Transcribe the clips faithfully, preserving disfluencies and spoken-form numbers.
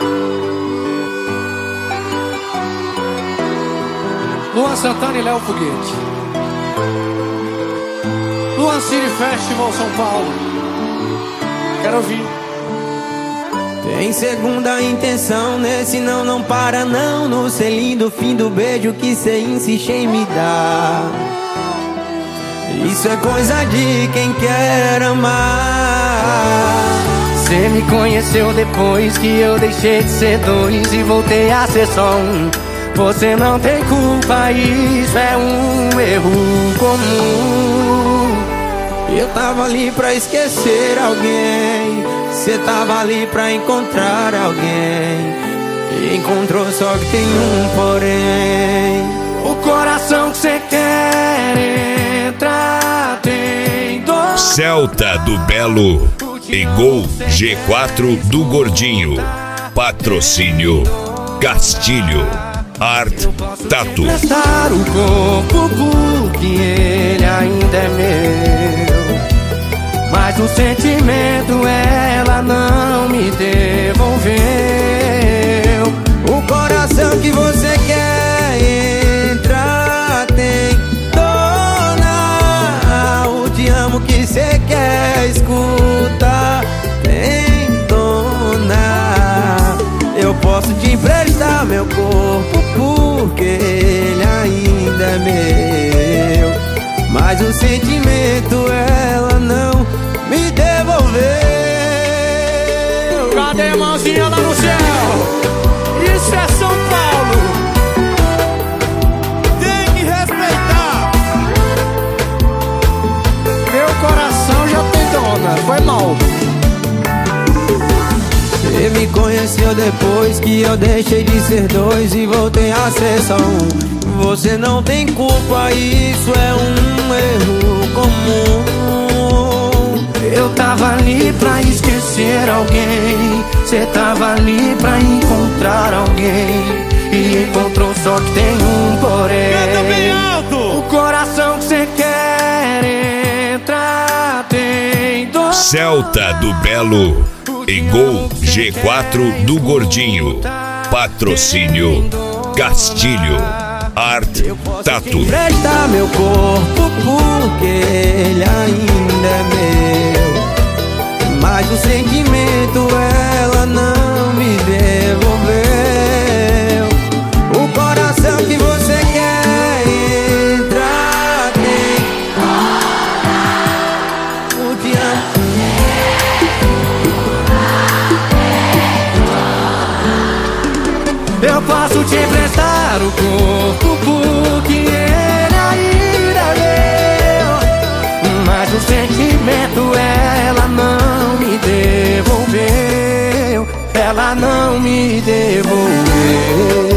Luan Santana e Léo Foguete. Luan City Festival São Paulo. Quero ouvir. Tem segunda intenção nesse não, não para não. No selinho do fim do beijo que cê insiste em me dar. Isso é coisa de quem quer amar. Cê me conheceu depois que eu deixei de ser dois e voltei a ser só um. Você não tem culpa, isso é um erro comum. Eu tava ali pra esquecer alguém, cê tava ali pra encontrar alguém, e encontrou só que tem um porém. O coração que cê quer entrar tem dor. Celta do Belo e Gol G quatro do Gordinho. Patrocínio Castilho Art Tattoo. Prestar o corpo porque ele ainda é meu, mas o sentimento ela não me devolveu. O coração que você quer entrar tem dona. O te amo que você quer escutar tem dona. Eu posso te emprestar meu corpo porque ele ainda é meu, mas o sentimento ela não me devolveu. Cadê a mãozinha lá no céu? Isso é São Paulo. Tem que respeitar. Meu coração já tem dona. Foi mal. Você me conheceu depois que eu deixei de ser dois e voltei a ser só um. Você não tem culpa, isso é um erro comum. Eu tava ali pra esquecer alguém, cê tava ali pra encontrar alguém, e encontrou só que tem um porém. Canta bem alto. O coração que cê quer entrar tem dor. Celta do Belo e Gol G quatro do Gordinho. Patrocínio Castilho Art Tattoo. Emprestar meu corpo porque ele ainda é meu, mas o sentimento ela não me devolveu. O coração que você quer entrar tem o te amo. Eu posso te emprestar o corpo porque ele ainda é meu, mas o sentimento ela não me devolveu. Ela não me devolveu.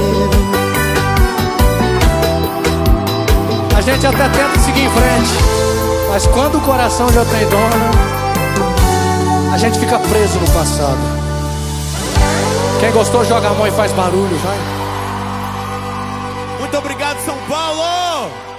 A gente até tenta seguir em frente, mas quando o coração já tem dona, a gente fica preso no passado. Quem gostou joga a mão e faz barulho, vai. Muito obrigado, São Paulo.